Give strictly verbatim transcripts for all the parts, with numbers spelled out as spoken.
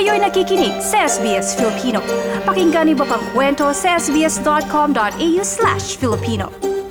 Kayo'y nakikinig sa S B S Filipino. Pakinggan niyo pa ang kwento sa sbs.com.au slash Filipino.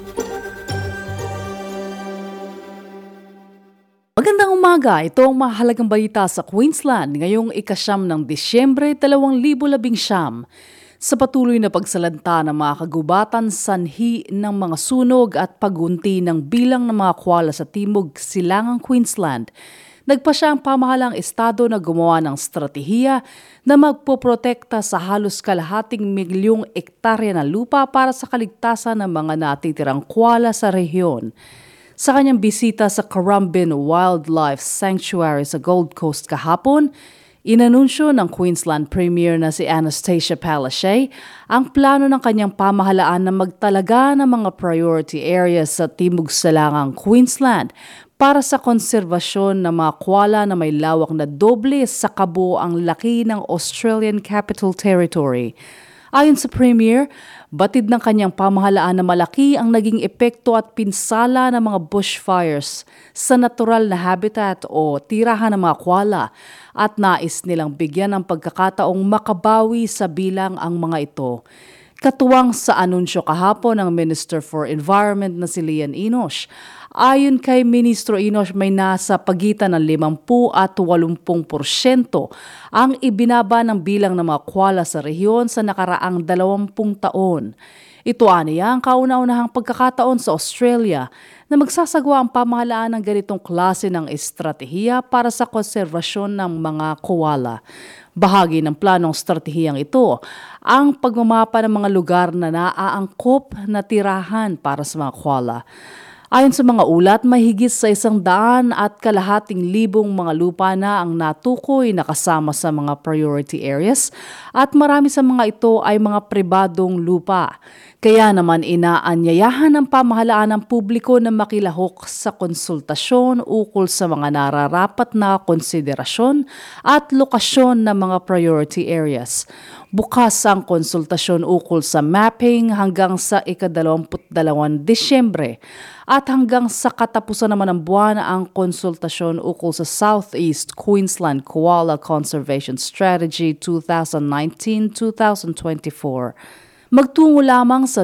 Magandang umaga, ito ang mahalagang balita sa Queensland ngayong ikasyam ng Disyembre dalawang libo labing siyam. Sa patuloy na pagsalanta ng mga kagubatan, sanhi ng mga sunog at pagunti ng bilang ng mga koala sa timog silangang Queensland, nagpasya ang pamahalang estado na gumawa ng estratehiya na magpoprotekta sa halos kalahating milyong ektarya ng lupa para sa kaligtasan ng mga natitirang koala sa rehiyon. Sa kanyang bisita sa Currumbin Wildlife Sanctuary sa Gold Coast kahapon, inanunsyo ng Queensland Premier na si Anastasia Palaszczuk ang plano ng kanyang pamahalaan na magtalaga ng mga priority areas sa timog silangang Queensland para sa konserbasyon ng mga koala na may lawak na doble sa kabuoang laki ng Australian Capital Territory. Ayon sa Premier, batid ng kanyang pamahalaan na malaki ang naging epekto at pinsala ng mga bushfires sa natural na habitat o tirahan ng mga koala at nais nilang bigyan ng pagkakataong makabawi sa bilang ang mga ito. Katuwang sa anunsyo kahapon ng Minister for Environment na si Lian Enosh, ayon kay Ministro Enosh may nasa pagitan ng limampu at walumpung porsyento ang ibinaba ng bilang ng mga koala sa rehiyon sa nakaraang dalawampung taon. Ito aniya ang kauna-unahang pagkakataon sa Australia na magsasagawa ang pamahalaan ng ganitong klase ng estratehiya para sa konservasyon ng mga koala. Bahagi ng planong estratehiyang ito ang pagmamapa ng mga lugar na naaangkop na tirahan para sa mga koala. Ayon sa mga ulat, mahigit sa isang daan at kalahating libong mga lupa na ang natukoy na kasama sa mga priority areas at marami sa mga ito ay mga pribadong lupa. Kaya naman inaanyayahan ng pamahalaan ng publiko na makilahok sa konsultasyon ukol sa mga nararapat na konsiderasyon at lokasyon ng mga priority areas. Bukas ang konsultasyon ukol sa mapping hanggang sa ikadalawamput dalawang Disyembre at hanggang sa katapusan naman ng buwan ang konsultasyon ukol sa Southeast Queensland Koala Conservation Strategy twenty nineteen to twenty twenty-four. Magtungo lamang sa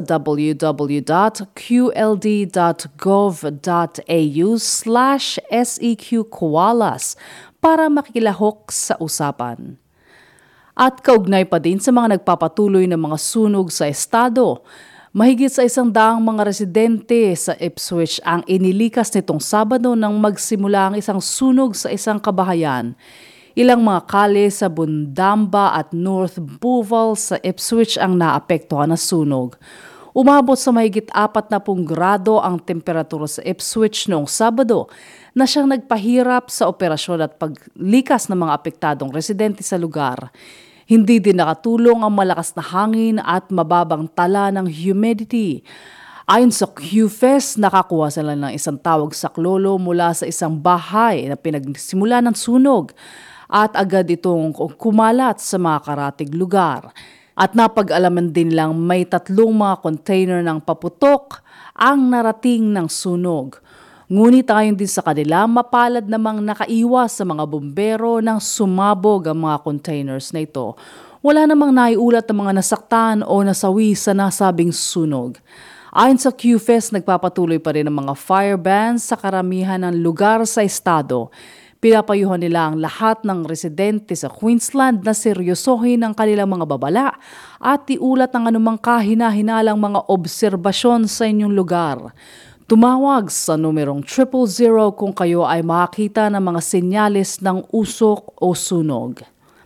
www.qld.gov.au slash seqkoalas para makilahok sa usapan. At kaugnay pa din sa mga nagpapatuloy ng mga sunog sa estado, mahigit sa isang daang mga residente sa Ipswich ang inilikas nitong Sabado nang magsimula ang isang sunog sa isang kabahayan. Ilang mga kalye sa Bundamba at North Boval sa Ipswich ang naapektuhan ng sunog. Umabot sa mahigit apat na pung grado ang temperatura sa Ipswich noong Sabado na siyang nagpahirap sa operasyon at paglikas ng mga apektadong residente sa lugar. Hindi din nakatulong ang malakas na hangin at mababang tala ng humidity. Ayon sa Q F E S, nakakuha sila ng isang tawag sa klolo mula sa isang bahay na pinagsimula ng sunog at agad itong kumalat sa mga karatig lugar. At napag-alaman din lang may tatlong mga container ng paputok ang narating ng sunog. Ngunit ayon din sa kanila, mapalad namang nakaiwas sa mga bumbero nang sumabog ang mga containers na ito. Wala namang naiulat ng mga nasaktan o nasawi sa nasabing sunog. Ayon sa Q F E S, nagpapatuloy pa rin ang mga fire bans sa karamihan ng lugar sa estado. Pinapayuhan nila ang lahat ng residente sa Queensland na seryosohin ang kanilang mga babala at iulat ang anumang kahina-hinalang mga obserbasyon sa inyong lugar. Tumawag sa numerong triple zero kung kayo ay makakita ng mga senyales ng usok o sunog.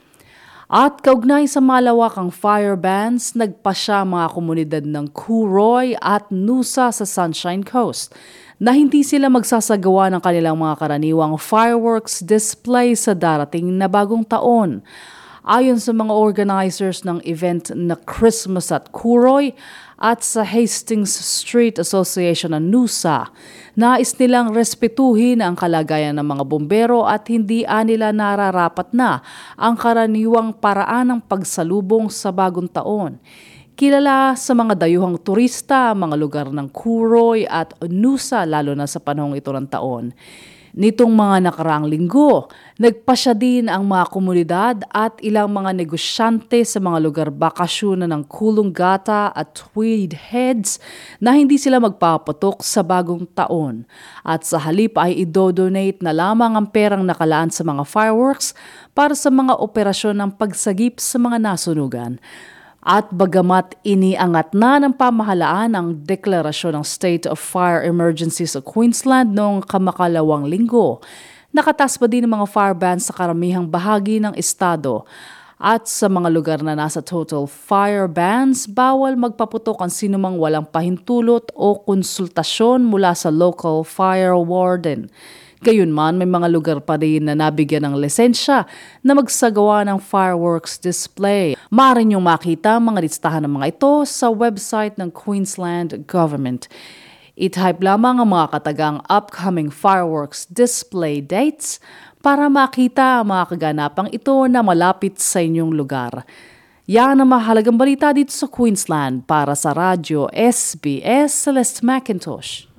At kaugnay sa malawakang fire bans, nagpasya mga komunidad ng Cooroy at Noosa sa Sunshine Coast na hindi sila magsasagawa ng kanilang mga karaniwang fireworks display sa darating na bagong taon. Ayon sa mga organizers ng event na Christmas at Cooroy at sa Hastings Street Association ng Noosa, nais nilang respetuhin ang kalagayan ng mga bumbero at hindi nila nararapat na ang karaniwang paraan ng pagsalubong sa bagong taon. Kilala sa mga dayuhang turista, mga lugar ng Cooroy at Noosa lalo na sa panahong ito ng taon. Nitong mga nakaraang linggo, nagpasya din ang mga komunidad at ilang mga negosyante sa mga lugar bakasyonan ng Coolangatta at Tweed Heads na hindi sila magpapatok sa bagong taon. At sa halip ay idodonate na lamang ang perang nakalaan sa mga fireworks para sa mga operasyon ng pagsagip sa mga nasunugan. At bagamat iniangat na ng pamahalaan ang deklarasyon ng State of Fire Emergency sa Queensland noong kamakalawang linggo, nakatas pa din ang mga fire bans sa karamihang bahagi ng estado. At sa mga lugar na nasa total fire bans, bawal magpaputok ang sinumang walang pahintulot o konsultasyon mula sa local fire warden. Gayunman, may mga lugar pa rin na nabigyan ng lisensya na magsagawa ng fireworks display. Maaari niyong makita ang mga listahan ng mga ito sa website ng Queensland Government. I-type lamang ang mga katagang upcoming fireworks display dates para makita ang mga kaganapang ito na malapit sa inyong lugar. Yan ang mahalagang balita dito sa Queensland. Para sa Radyo S B S, Celeste McIntosh.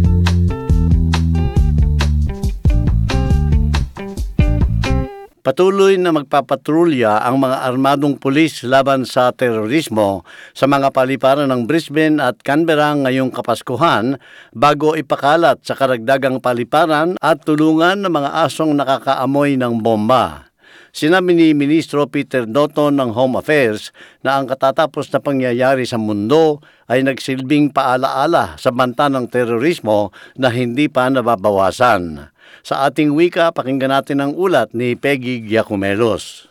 Patuloy na magpapatrolya ang mga armadong pulis laban sa terorismo sa mga paliparan ng Brisbane at Canberra ngayong Kapaskuhan bago ipakalat sa karagdagang paliparan at tulungan ng mga asong nakakaamoy ng bomba. Sinabi ni Ministro Peter Dutton ng Home Affairs na ang katatapos na pangyayari sa mundo ay nagsilbing paalaala sa banta ng terorismo na hindi pa nababawasan. Sa ating wika, pakinggan natin ang ulat ni Peggy Giacomelos.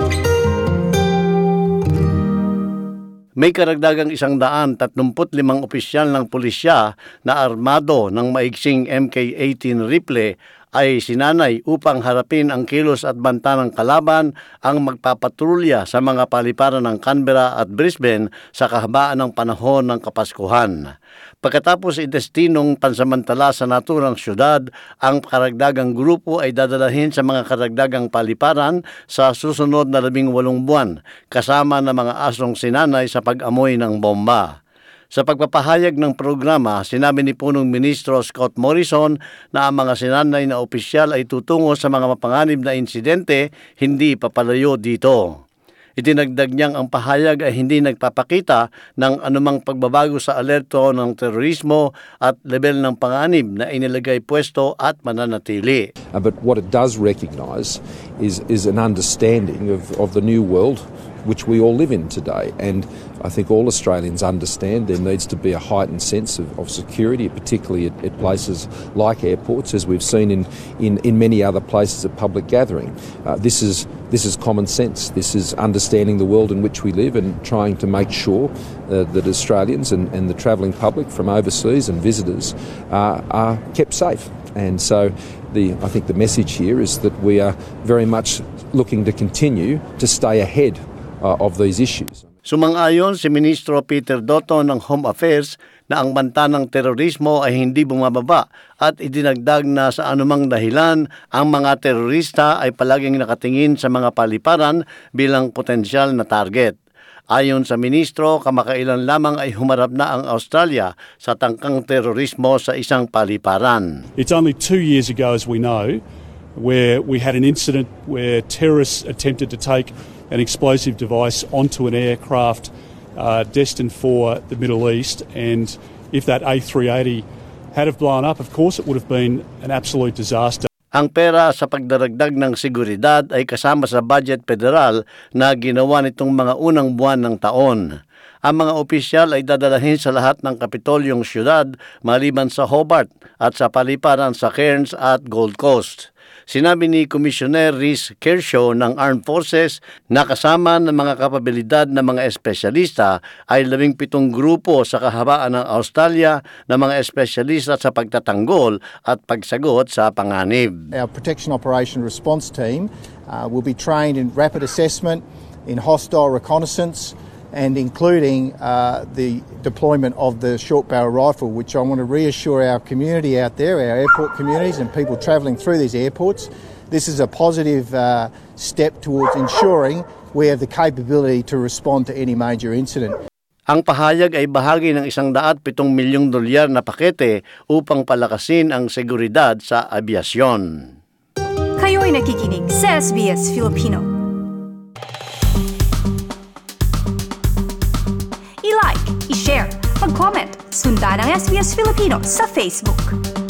May karagdagang isang daan tatlumput limang opisyal ng pulisya na armado ng maigsing M K eighteen rifle ay sinanay upang harapin ang kilos at banta ng kalaban ang magpapatrolya sa mga paliparan ng Canberra at Brisbane sa kahabaan ng panahon ng Kapaskuhan. Pagkatapos idestinong pansamantala sa naturang syudad, ang karagdagang grupo ay dadalahin sa mga karagdagang paliparan sa susunod na labing walong buwan, kasama ng mga asong sinanay sa pag-amoy ng bomba. Sa pagpapahayag ng programa, sinabi ni Punong Ministro Scott Morrison na ang mga sinanay na opisyal ay tutungo sa mga mapanganib na insidente, hindi papalayo dito. Itinagdag niyang ang pahayag ay hindi nagpapakita ng anumang pagbabago sa alerto ng terorismo at level ng panganib na inilagay pwesto at mananatili. Uh, but what it does recognise is, is an understanding of, of the new world which we all live in today. And I think all Australians understand there needs to be a heightened sense of, of security, particularly at, at places like airports, as we've seen in, in, in many other places of public gathering. Uh, this is this is common sense. This is understanding the world in which we live and trying to make sure uh, that Australians and, and the travelling public from overseas and visitors uh, are kept safe. And so the, I think the message here is that we are very much looking to continue to stay ahead uh, of these issues. Sumang-ayon si Ministro Peter Dutton ng Home Affairs na ang banta ng terorismo ay hindi bumababa at idinagdag na sa anumang dahilan ang mga terorista ay palaging nakatingin sa mga paliparan bilang potensyal na target. Ayon sa ministro, kamakailan lamang ay humarap na ang Australia sa tangkang terorismo sa isang paliparan. It's only two years ago, as we know, where we had an incident where terrorists attempted to take an explosive device onto an aircraft uh, destined for the Middle East, and if that A three eighty had have blown up, of course it would have been an absolute disaster. Ang pera sa pagdaragdag ng seguridad ay kasama sa budget federal na ginawa nitong mga unang buwan ng taon. Ang mga opisyal ay dadalahin sa lahat ng kapitolyong syudad maliban sa Hobart at sa paliparan sa Cairns at Gold Coast. Sinabi ni Commissioner Rhys Kershaw ng Armed Forces na kasama ng mga kapabilidad ng mga espesyalista ay labing pitong grupo sa kahabaan ng Australia na mga espesyalista sa pagtatanggol at pagsagot sa panganib. Our Protection Operation Response Team uh, will be trained in rapid assessment, in hostile reconnaissance, and including uh, the deployment of the short barrel rifle, which I want to reassure our community out there, our airport communities and people travelling through these airports. This is a positive uh, step towards ensuring we have the capability to respond to any major incident. Ang pahayag ay bahagi ng isang daat pitong milyong dolyar na pakete upang palakasin ang seguridad sa abyasyon. Kayo'y nakikinig sa S B S Filipino. I-like, i-share, mag-comment, sundan ang S B S Filipino sa Facebook.